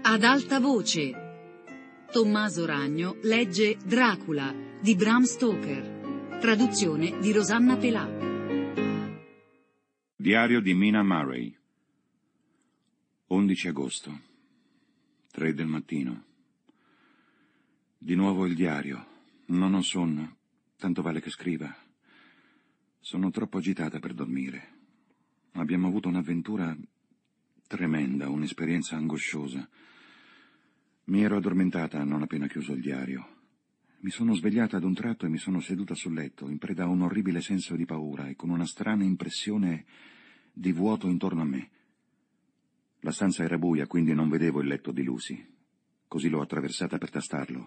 Ad alta voce. Tommaso Ragno legge Dracula di Bram Stoker. Traduzione di Rosanna Pelà. Diario di Mina Murray. 11 agosto. 3 del mattino. Di nuovo il diario. Non ho sonno. Tanto vale che scriva. Sono troppo agitata per dormire. Abbiamo avuto un'avventura tremenda, un'esperienza angosciosa. Mi ero addormentata non appena chiuso il diario. Mi sono svegliata ad un tratto e mi sono seduta sul letto, in preda a un orribile senso di paura e con una strana impressione di vuoto intorno a me. La stanza era buia, quindi non vedevo il letto di Lucy. Così l'ho attraversata per tastarlo.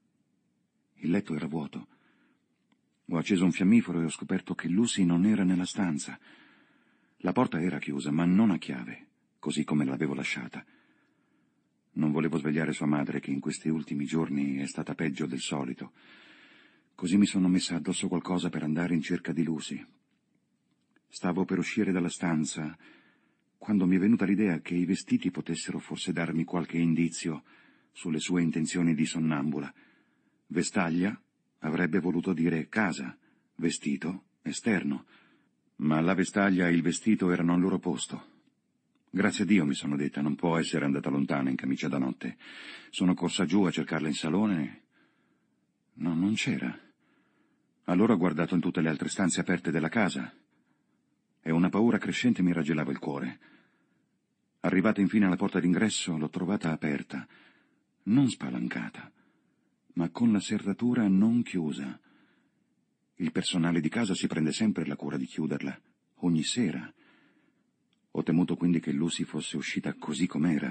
Il letto era vuoto. Ho acceso un fiammifero e ho scoperto che Lucy non era nella stanza. La porta era chiusa, ma non a chiave, così come l'avevo lasciata. Non volevo svegliare sua madre, che in questi ultimi giorni è stata peggio del solito. Così mi sono messa addosso qualcosa per andare in cerca di Lucy. Stavo per uscire dalla stanza quando mi è venuta l'idea che i vestiti potessero forse darmi qualche indizio sulle sue intenzioni di sonnambula. Vestaglia avrebbe voluto dire casa, vestito, esterno, ma la vestaglia e il vestito erano al loro posto. Grazie a Dio, mi sono detta, non può essere andata lontana in camicia da notte. Sono corsa giù a cercarla in salone. No, non c'era. Allora ho guardato in tutte le altre stanze aperte della casa e una paura crescente mi raggelava il cuore. Arrivata infine alla porta d'ingresso, l'ho trovata aperta, non spalancata, ma con la serratura non chiusa. Il personale di casa si prende sempre la cura di chiuderla, ogni sera. Ho temuto quindi che Lucy fosse uscita così com'era.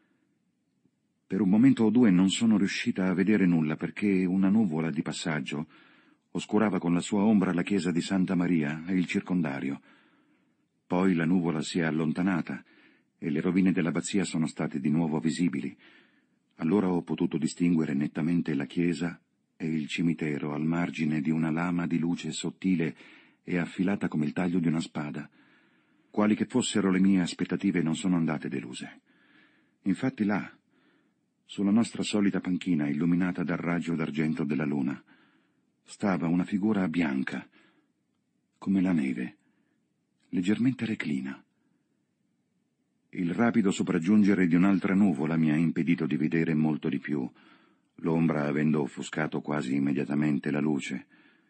Per un momento o due non sono riuscita a vedere nulla perché una nuvola di passaggio oscurava con la sua ombra la chiesa di Santa Maria e il circondario. Poi la nuvola si è allontanata e le rovine dell'abbazia sono state di nuovo visibili. Allora ho potuto distinguere nettamente la chiesa e il cimitero al margine di una lama di luce sottile e affilata come il taglio di una spada. Quali che fossero le mie aspettative non sono andate deluse. Infatti là, sulla nostra solita panchina illuminata dal raggio d'argento della luna, stava una figura bianca, come la neve, leggermente reclina. Il rapido sopraggiungere di un'altra nuvola mi ha impedito di vedere molto di più, l'ombra avendo offuscato quasi immediatamente la luce.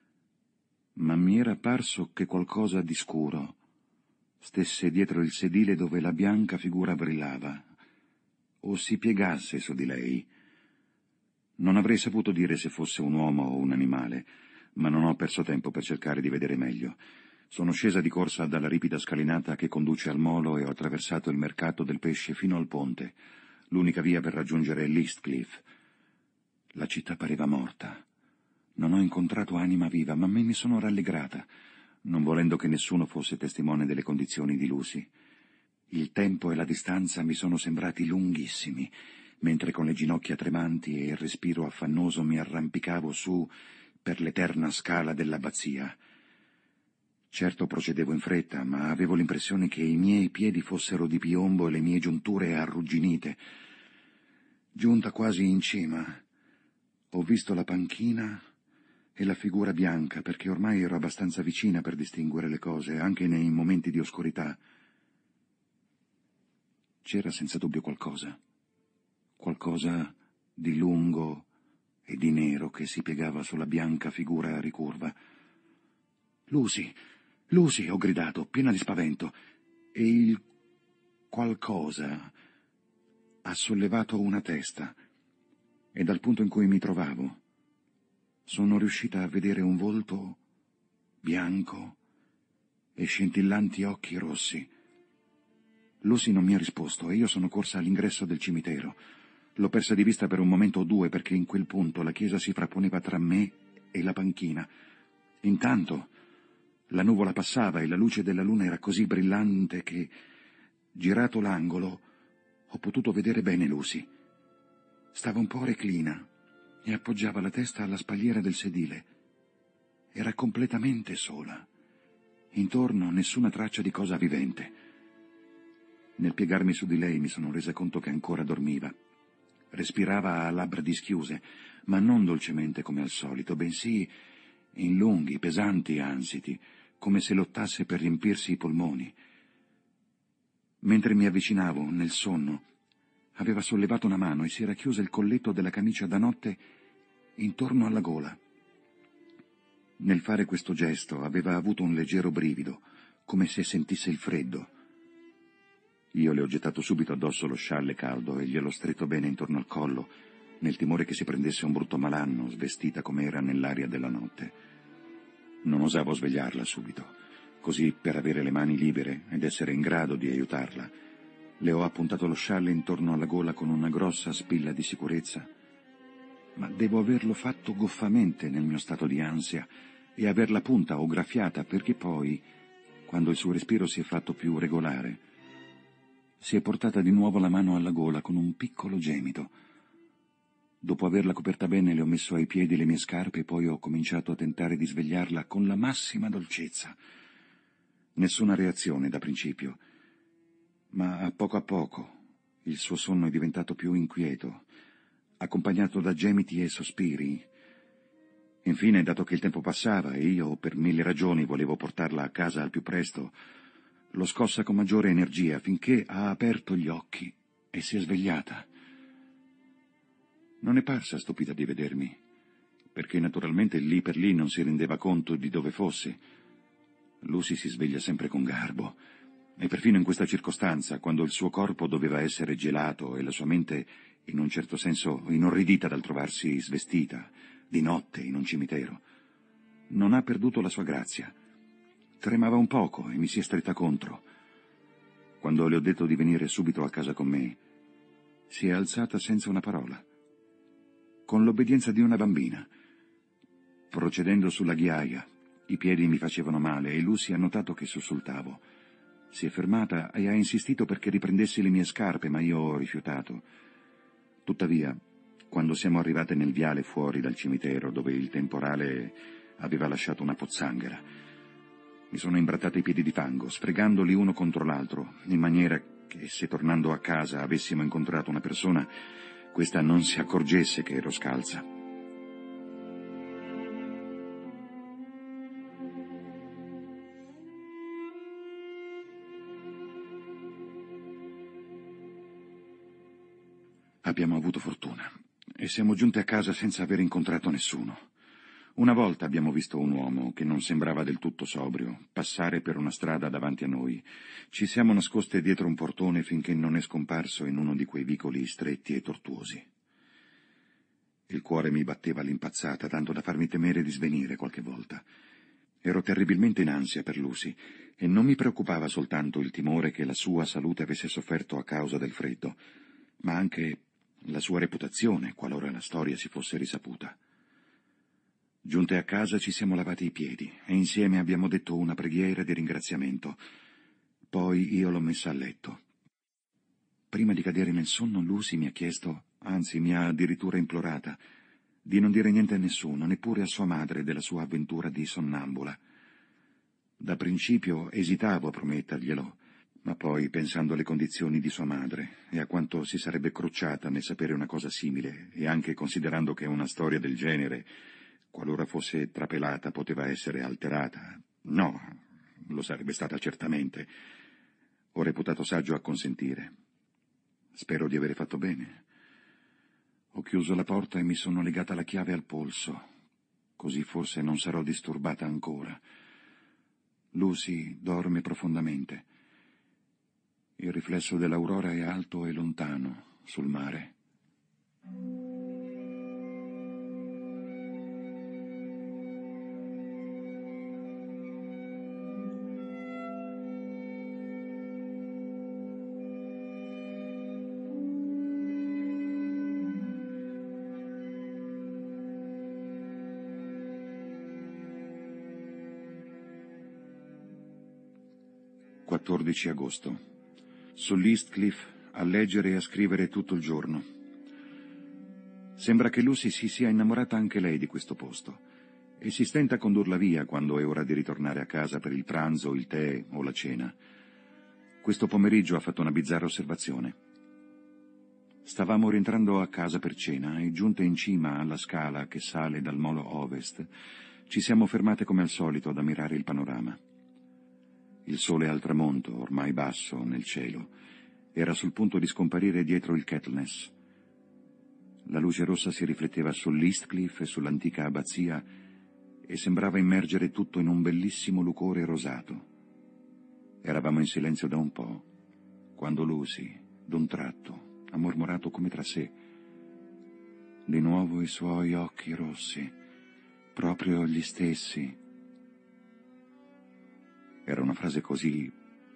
Ma mi era parso che qualcosa di scuro stesse dietro il sedile dove la bianca figura brillava, o si piegasse su di lei. Non avrei saputo dire se fosse un uomo o un animale, ma non ho perso tempo per cercare di vedere meglio. Sono scesa di corsa dalla ripida scalinata che conduce al molo e ho attraversato il mercato del pesce fino al ponte, l'unica via per raggiungere l'Eastcliff. La città pareva morta. Non ho incontrato anima viva, ma me ne sono rallegrata, non volendo che nessuno fosse testimone delle condizioni di Lucy. Il tempo e la distanza mi sono sembrati lunghissimi, mentre con le ginocchia tremanti e il respiro affannoso mi arrampicavo su per l'eterna scala dell'abbazia. Certo procedevo in fretta, ma avevo l'impressione che i miei piedi fossero di piombo e le mie giunture arrugginite. Giunta quasi in cima, ho visto la panchina e la figura bianca, perché ormai ero abbastanza vicina per distinguere le cose, anche nei momenti di oscurità. C'era senza dubbio qualcosa di lungo e di nero che si piegava sulla bianca figura ricurva. «Lucy! Lucy!» ho gridato, piena di spavento, e il qualcosa ha sollevato una testa, e dal punto in cui mi trovavo sono riuscita a vedere un volto bianco e scintillanti occhi rossi. Lucy non mi ha risposto e io sono corsa all'ingresso del cimitero. L'ho persa di vista per un momento o due perché in quel punto la chiesa si frapponeva tra me e la panchina. Intanto la nuvola passava e la luce della luna era così brillante che, girato l'angolo, ho potuto vedere bene Lucy. Stava un po' reclina e appoggiava la testa alla spalliera del sedile. Era completamente sola. Intorno nessuna traccia di cosa vivente. Nel piegarmi su di lei mi sono resa conto che ancora dormiva respirava a labbra dischiuse, ma non dolcemente come al solito, bensì in lunghi, pesanti ansiti, come se lottasse per riempirsi i polmoni. Mentre mi avvicinavo, nel sonno, aveva sollevato una mano e si era chiusa il colletto della camicia da notte intorno alla gola. Nel fare questo gesto aveva avuto un leggero brivido, come se sentisse il freddo. Io le ho gettato subito addosso lo scialle caldo e gliel'ho stretto bene intorno al collo, nel timore che si prendesse un brutto malanno, svestita com'era nell'aria della notte. Non osavo svegliarla subito, così per avere le mani libere ed essere in grado di aiutarla. Le ho appuntato lo scialle intorno alla gola con una grossa spilla di sicurezza, ma devo averlo fatto goffamente nel mio stato di ansia e averla punta o graffiata, perché poi, quando il suo respiro si è fatto più regolare, si è portata di nuovo la mano alla gola con un piccolo gemito. Dopo averla coperta bene le ho messo ai piedi le mie scarpe e poi ho cominciato a tentare di svegliarla con la massima dolcezza. Nessuna reazione da principio, ma a poco il suo sonno è diventato più inquieto, accompagnato da gemiti e sospiri. Infine, dato che il tempo passava e io per 1000 ragioni volevo portarla a casa al più presto, l'ho scossa con maggiore energia finché ha aperto gli occhi e si è svegliata. Non è parsa stupita di vedermi, perché naturalmente lì per lì non si rendeva conto di dove fosse. Lucy si sveglia sempre con garbo, e perfino in questa circostanza, quando il suo corpo doveva essere gelato e la sua mente, in un certo senso, inorridita dal trovarsi svestita, di notte, in un cimitero, non ha perduto la sua grazia. Tremava un poco e mi si è stretta contro. Quando le ho detto di venire subito a casa con me, si è alzata senza una parola, con l'obbedienza di una bambina. Procedendo sulla ghiaia, i piedi mi facevano male e Lucy ha notato che sussultavo. Si è fermata e ha insistito perché riprendessi le mie scarpe, ma io ho rifiutato. Tuttavia, quando siamo arrivate nel viale fuori dal cimitero, dove il temporale aveva lasciato una pozzanghera, mi sono imbrattata i piedi di fango, sfregandoli uno contro l'altro, in maniera che se tornando a casa avessimo incontrato una persona, questa non si accorgesse che ero scalza. Abbiamo avuto fortuna e siamo giunte a casa senza aver incontrato nessuno. Una volta abbiamo visto un uomo, che non sembrava del tutto sobrio, passare per una strada davanti a noi. Ci siamo nascoste dietro un portone finché non è scomparso in uno di quei vicoli stretti e tortuosi. Il cuore mi batteva all'impazzata, tanto da farmi temere di svenire qualche volta. Ero terribilmente in ansia per Lucy e non mi preoccupava soltanto il timore che la sua salute avesse sofferto a causa del freddo, ma anche la sua reputazione, qualora la storia si fosse risaputa. Giunte a casa ci siamo lavati i piedi e insieme abbiamo detto una preghiera di ringraziamento. Poi io l'ho messa a letto. Prima di cadere nel sonno Lucy mi ha chiesto, anzi mi ha addirittura implorata, di non dire niente a nessuno, neppure a sua madre, della sua avventura di sonnambula. Da principio esitavo a prometterglielo, ma poi, pensando alle condizioni di sua madre e a quanto si sarebbe crucciata nel sapere una cosa simile, e anche considerando che una storia del genere, qualora fosse trapelata, poteva essere alterata, no, lo sarebbe stata certamente, ho reputato saggio a consentire. Spero di avere fatto bene. Ho chiuso la porta e mi sono legata la chiave al polso, così forse non sarò disturbata ancora. Lucy dorme profondamente. Il riflesso dell'aurora è alto e lontano sul mare. «14 agosto. Sull'Eastcliff a leggere e a scrivere tutto il giorno. Sembra che Lucy si sia innamorata anche lei di questo posto e si stenta a condurla via quando è ora di ritornare a casa per il pranzo, il tè o la cena. Questo pomeriggio ha fatto una bizzarra osservazione. Stavamo rientrando a casa per cena e, giunte in cima alla scala che sale dal molo ovest, ci siamo fermate come al solito ad ammirare il panorama. Il sole al tramonto, ormai basso nel cielo, era sul punto di scomparire dietro il Kettleness. La luce rossa si rifletteva sull'Eastcliff e sull'antica abbazia e sembrava immergere tutto in un bellissimo lucore rosato. Eravamo in silenzio da un po', quando Lucy, d'un tratto, ha mormorato come tra sé: di nuovo i suoi occhi rossi, proprio gli stessi. Era una frase così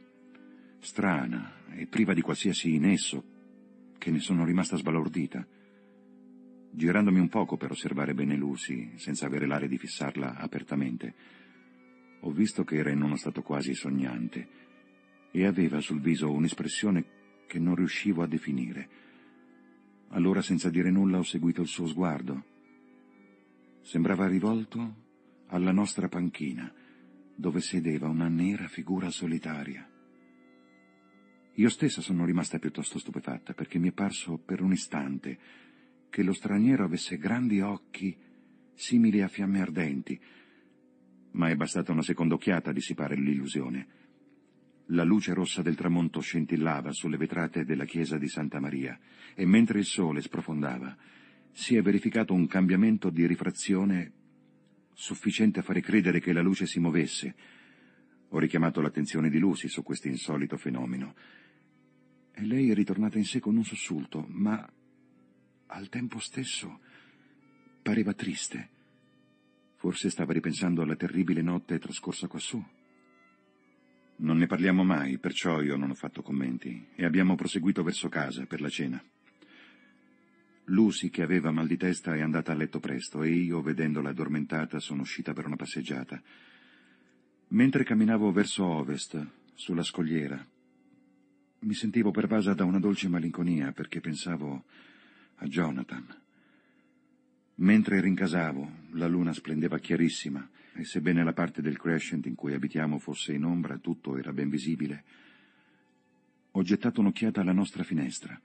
strana e priva di qualsiasi nesso che ne sono rimasta sbalordita. Girandomi un poco per osservare bene Lucy, senza avere l'aria di fissarla apertamente, ho visto che era in uno stato quasi sognante e aveva sul viso un'espressione che non riuscivo a definire. Allora, senza dire nulla, ho seguito il suo sguardo. Sembrava rivolto alla nostra panchina, dove sedeva una nera figura solitaria. Io stessa sono rimasta piuttosto stupefatta, perché mi è parso per un istante che lo straniero avesse grandi occhi simili a fiamme ardenti, ma è bastata una seconda occhiata a dissipare l'illusione. La luce rossa del tramonto scintillava sulle vetrate della chiesa di Santa Maria e mentre il sole sprofondava si è verificato un cambiamento di rifrazione sufficiente a fare credere che la luce si muovesse. Ho richiamato l'attenzione di Lucy su questo insolito fenomeno e lei è ritornata in sé con un sussulto, ma al tempo stesso pareva triste. Forse stava ripensando alla terribile notte trascorsa quassù. Non ne parliamo mai, perciò io non ho fatto commenti, e abbiamo proseguito verso casa per la cena. Lucy, che aveva mal di testa, è andata a letto presto, e io, vedendola addormentata, sono uscita per una passeggiata. Mentre camminavo verso ovest, sulla scogliera, mi sentivo pervasa da una dolce malinconia, perché pensavo a Jonathan. Mentre rincasavo, la luna splendeva chiarissima, e sebbene la parte del Crescent in cui abitiamo fosse in ombra, tutto era ben visibile. Ho gettato un'occhiata alla nostra finestra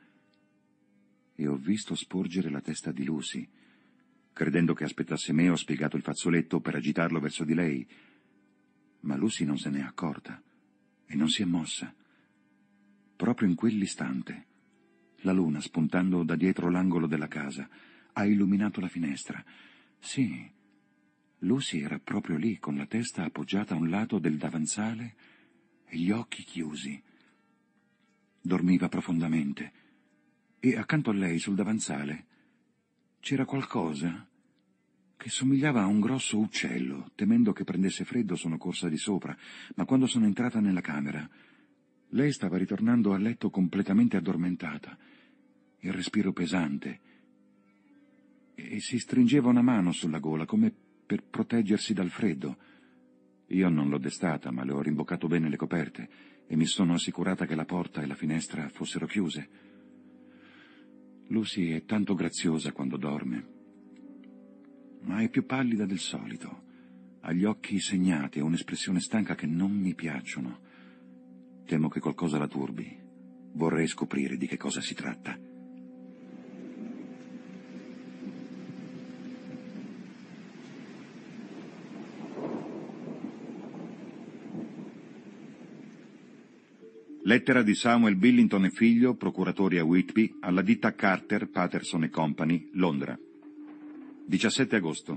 e ho visto sporgere la testa di Lucy. Credendo che aspettasse me, ho spiegato il fazzoletto per agitarlo verso di lei, ma Lucy non se n'è accorta e non si è mossa. Proprio in quell'istante, la luna, spuntando da dietro l'angolo della casa, ha illuminato la finestra. Sì, Lucy era proprio lì, con la testa appoggiata a un lato del davanzale e gli occhi chiusi. Dormiva profondamente e accanto a lei, sul davanzale, c'era qualcosa che somigliava a un grosso uccello. Temendo che prendesse freddo sono corsa di sopra, ma quando sono entrata nella camera, lei stava ritornando a letto completamente addormentata, il respiro pesante, e si stringeva una mano sulla gola come per proteggersi dal freddo. Io non l'ho destata, ma le ho rimboccato bene le coperte e mi sono assicurata che la porta e la finestra fossero chiuse. Lucy è tanto graziosa quando dorme, ma è più pallida del solito, ha gli occhi segnati e un'espressione stanca che non mi piacciono. Temo che qualcosa la turbi. Vorrei scoprire di che cosa si tratta. Lettera di Samuel Billington e figlio, procuratori a Whitby, alla ditta Carter, Patterson & Company, Londra. 17 agosto.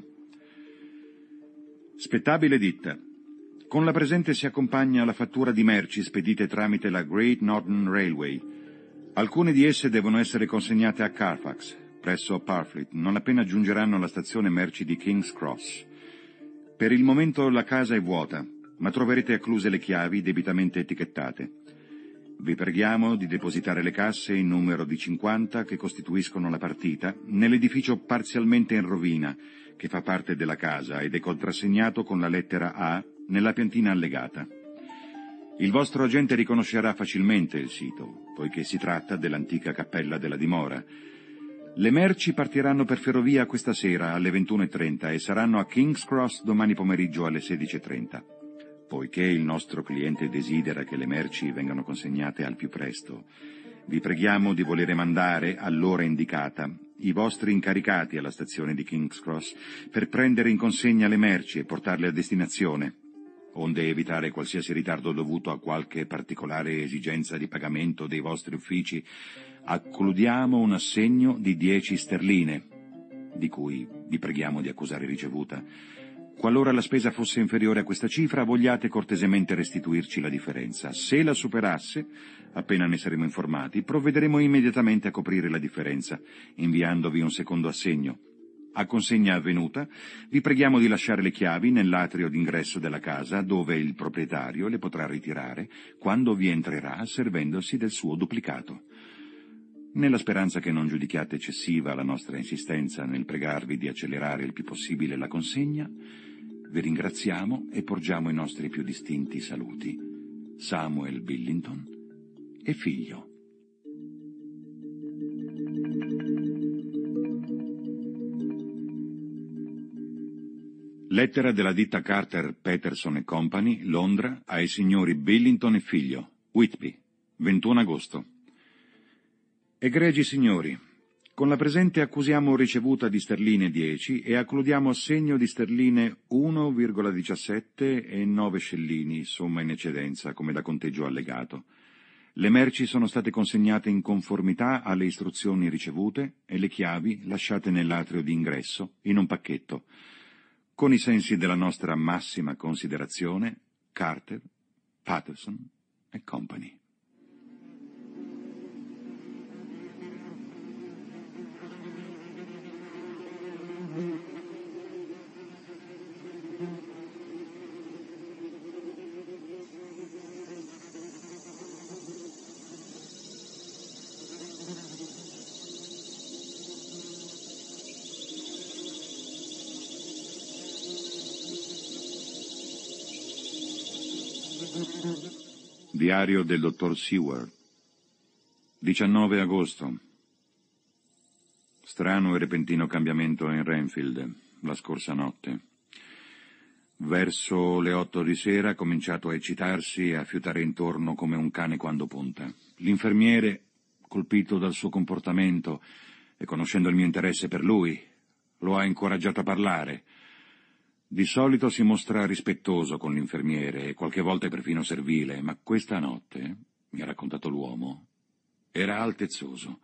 Spettabile ditta. Con la presente si accompagna la fattura di merci spedite tramite la Great Northern Railway. Alcune di esse devono essere consegnate a Carfax, presso Parfleet, non appena giungeranno alla stazione merci di King's Cross. Per il momento la casa è vuota, ma troverete accluse le chiavi debitamente etichettate. Vi preghiamo di depositare le casse in numero di 50 che costituiscono la partita nell'edificio parzialmente in rovina che fa parte della casa ed è contrassegnato con la lettera A nella piantina allegata. Il vostro agente riconoscerà facilmente il sito, poiché si tratta dell'antica cappella della dimora. Le merci partiranno per ferrovia questa sera alle 21:30 e saranno a King's Cross domani pomeriggio alle 16:30. Poiché il nostro cliente desidera che le merci vengano consegnate al più presto, Vi preghiamo di volere mandare, all'ora indicata, i vostri incaricati alla stazione di King's Cross per prendere in consegna le merci e portarle a destinazione, onde evitare qualsiasi ritardo dovuto a qualche particolare esigenza di pagamento dei vostri uffici. Accludiamo un assegno di 10 sterline, di cui vi preghiamo di accusare ricevuta. Qualora la spesa fosse inferiore a questa cifra, vogliate cortesemente restituirci la differenza. Se la superasse, appena ne saremo informati, provvederemo immediatamente a coprire la differenza, inviandovi un secondo assegno. A consegna avvenuta, vi preghiamo di lasciare le chiavi nell'atrio d'ingresso della casa, dove il proprietario le potrà ritirare quando vi entrerà servendosi del suo duplicato. Nella speranza che non giudichiate eccessiva la nostra insistenza nel pregarvi di accelerare il più possibile la consegna, vi ringraziamo e porgiamo i nostri più distinti saluti. Samuel Billington e figlio. Lettera della ditta Carter, Peterson & Company, Londra, ai signori Billington e figlio, Whitby, 21 agosto. Egregi signori, con la presente accusiamo ricevuta di sterline 10 e accludiamo assegno di sterline 1,17 e 9 scellini, somma in eccedenza, come da conteggio allegato. Le merci sono state consegnate in conformità alle istruzioni ricevute e le chiavi lasciate nell'atrio di ingresso, in un pacchetto. Con i sensi della nostra massima considerazione, Carter, Patterson e Company. Diario del dottor Seward, 19 agosto. Strano e repentino cambiamento in Renfield la scorsa notte. Verso le 8 di sera ha cominciato a eccitarsi e a fiutare intorno come un cane quando punta. L'infermiere, colpito dal suo comportamento e conoscendo il mio interesse per lui, lo ha incoraggiato a parlare. Di solito si mostra rispettoso con l'infermiere e qualche volta perfino servile, ma questa notte, mi ha raccontato l'uomo, era altezzoso.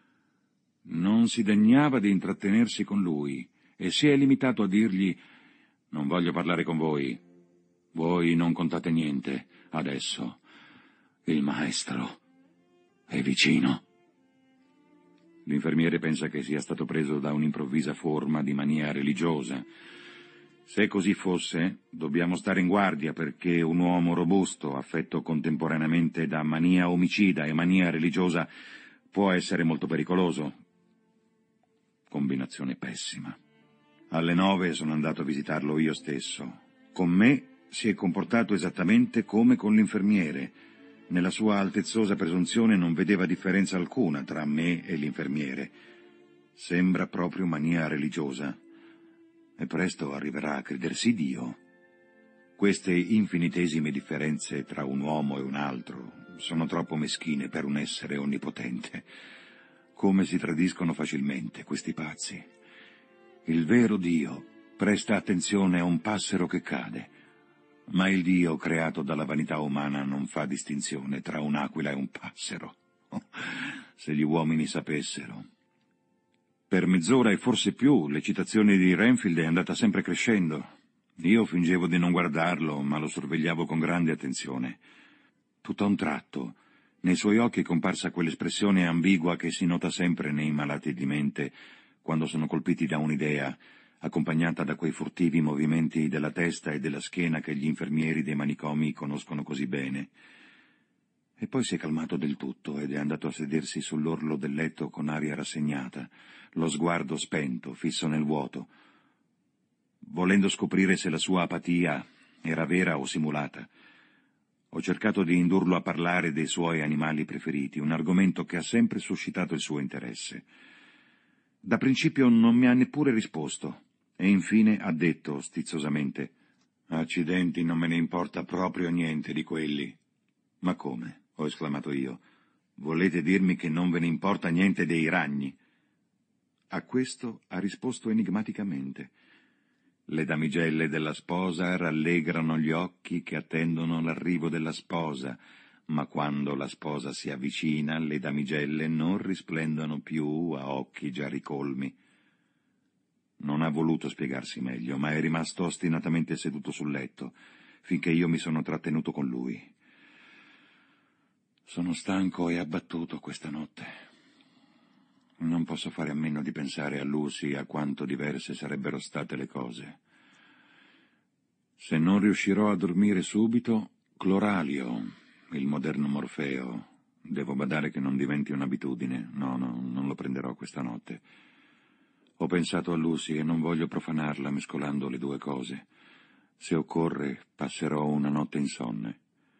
Non si degnava di intrattenersi con lui e si è limitato a dirgli: «Non voglio parlare con voi. Voi non contate niente. Adesso il maestro è vicino». L'infermiere pensa che sia stato preso da un'improvvisa forma di mania religiosa. Se così fosse, dobbiamo stare in guardia perché un uomo robusto, affetto contemporaneamente da mania omicida e mania religiosa, può essere molto pericoloso. Combinazione pessima. Alle 9 sono andato a visitarlo io stesso. Con me si è comportato esattamente come con l'infermiere. Nella sua altezzosa presunzione non vedeva differenza alcuna tra me e l'infermiere. Sembra proprio mania religiosa. E presto arriverà a credersi Dio. Queste infinitesime differenze tra un uomo e un altro sono troppo meschine per un essere onnipotente. Come si tradiscono facilmente questi pazzi. Il vero Dio presta attenzione a un passero che cade, ma il Dio creato dalla vanità umana non fa distinzione tra un'aquila e un passero. Se gli uomini sapessero. Per mezz'ora e forse più l'eccitazione di Renfield è andata sempre crescendo. Io fingevo di non guardarlo, ma lo sorvegliavo con grande attenzione. Tutto a un tratto, nei suoi occhi è comparsa quell'espressione ambigua che si nota sempre nei malati di mente quando sono colpiti da un'idea, accompagnata da quei furtivi movimenti della testa e della schiena che gli infermieri dei manicomi conoscono così bene. E poi si è calmato del tutto ed è andato a sedersi sull'orlo del letto con aria rassegnata, lo sguardo spento, fisso nel vuoto, volendo scoprire se la sua apatia era vera o simulata. Ho cercato di indurlo a parlare dei suoi animali preferiti, un argomento che ha sempre suscitato il suo interesse. Da principio non mi ha neppure risposto, e infine ha detto stizzosamente: «Accidenti, non me ne importa proprio niente di quelli». «Ma come?» ho esclamato io. Volete dirmi che non ve ne importa niente dei ragni? A questo ha risposto enigmaticamente. Le damigelle della sposa rallegrano gli occhi che attendono l'arrivo della sposa, ma quando la sposa si avvicina, le damigelle non risplendono più a occhi già ricolmi. Non ha voluto spiegarsi meglio, ma è rimasto ostinatamente seduto sul letto, finché io mi sono trattenuto con lui. Sono stanco e abbattuto questa notte. Non posso fare a meno di pensare a Lucy e a quanto diverse sarebbero state le cose. Se non riuscirò a dormire subito, cloralio, il moderno Morfeo. Devo badare che non diventi un'abitudine. No, non lo prenderò questa notte. Ho pensato a Lucy e non voglio profanarla mescolando le due cose. Se occorre, passerò una notte insonne.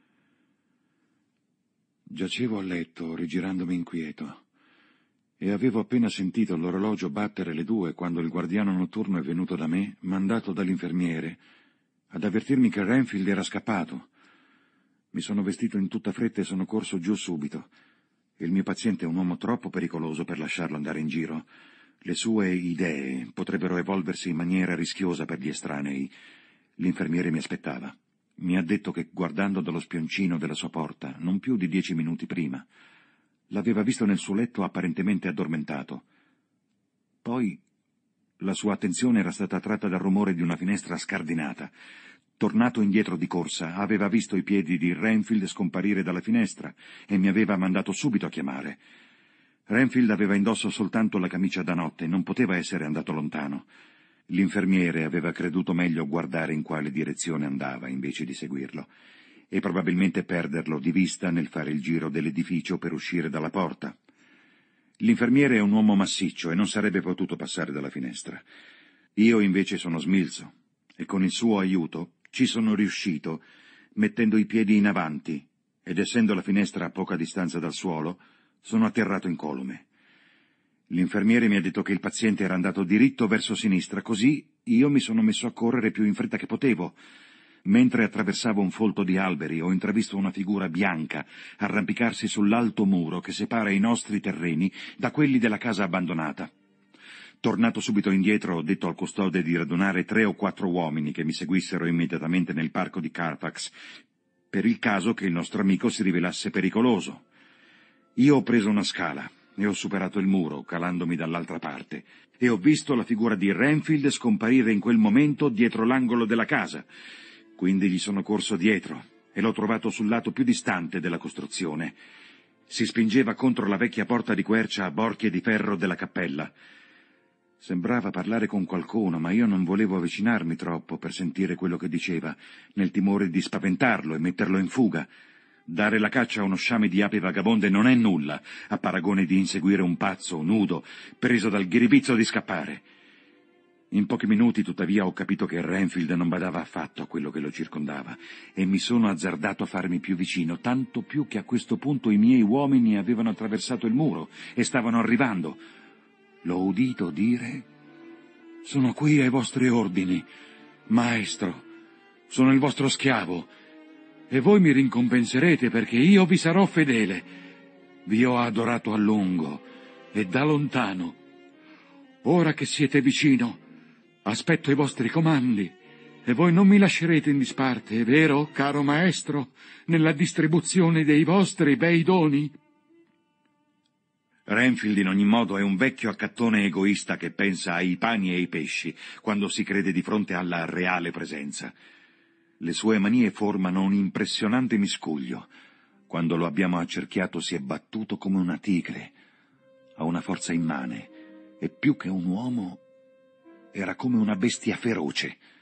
Giacevo a letto, rigirandomi inquieto, e avevo appena sentito l'orologio battere le 2 quando il guardiano notturno è venuto da me, mandato dall'infermiere, ad avvertirmi che Renfield era scappato. Mi sono vestito in tutta fretta e sono corso giù subito. Il mio paziente è un uomo troppo pericoloso per lasciarlo andare in giro. Le sue idee potrebbero evolversi in maniera rischiosa per gli estranei. L'infermiere mi aspettava. Mi ha detto che, guardando dallo spioncino della sua porta, non più di 10 minuti prima, l'aveva visto nel suo letto apparentemente addormentato. Poi la sua attenzione era stata attratta dal rumore di una finestra scardinata. Tornato indietro di corsa, aveva visto i piedi di Renfield scomparire dalla finestra e mi aveva mandato subito a chiamare. Renfield aveva indosso soltanto la camicia da notte e non poteva essere andato lontano. L'infermiere aveva creduto meglio guardare in quale direzione andava invece di seguirlo, e probabilmente perderlo di vista nel fare il giro dell'edificio per uscire dalla porta. L'infermiere è un uomo massiccio e non sarebbe potuto passare dalla finestra. Io invece sono smilzo, e con il suo aiuto ci sono riuscito, mettendo i piedi in avanti, ed essendo la finestra a poca distanza dal suolo, sono atterrato incolume. L'infermiere mi ha detto che il paziente era andato diritto verso sinistra, così io mi sono messo a correre più in fretta che potevo. Mentre attraversavo un folto di alberi ho intravisto una figura bianca arrampicarsi sull'alto muro che separa i nostri terreni da quelli della casa abbandonata. Tornato subito indietro, ho detto al custode di radunare 3 o 4 uomini che mi seguissero immediatamente nel parco di Carfax, per il caso che il nostro amico si rivelasse pericoloso. Io ho preso una scala e ho superato il muro, calandomi dall'altra parte, e ho visto la figura di Renfield scomparire in quel momento dietro l'angolo della casa. Quindi gli sono corso dietro e l'ho trovato sul lato più distante della costruzione. Si spingeva contro la vecchia porta di quercia a borchie di ferro della cappella. Sembrava parlare con qualcuno, ma io non volevo avvicinarmi troppo per sentire quello che diceva, nel timore di spaventarlo e metterlo in fuga. Dare la caccia a uno sciame di api vagabonde non è nulla, a paragone di inseguire un pazzo nudo, preso dal ghiribizzo di scappare. In pochi minuti, tuttavia, ho capito che Renfield non badava affatto a quello che lo circondava, e mi sono azzardato a farmi più vicino, tanto più che a questo punto i miei uomini avevano attraversato il muro e stavano arrivando. L'ho udito dire: «Sono qui ai vostri ordini, maestro. Sono il vostro schiavo. E voi mi rincompenserete perché io vi sarò fedele. Vi ho adorato a lungo e da lontano. Ora che siete vicino, aspetto i vostri comandi e voi non mi lascerete in disparte, è vero, caro maestro, nella distribuzione dei vostri bei doni?» Renfield in ogni modo è un vecchio accattone egoista che pensa ai pani e ai pesci quando si crede di fronte alla reale presenza. Le sue manie formano un impressionante miscuglio. Quando lo abbiamo accerchiato si è battuto come una tigre. Ha una forza immane e più che un uomo era come una bestia feroce.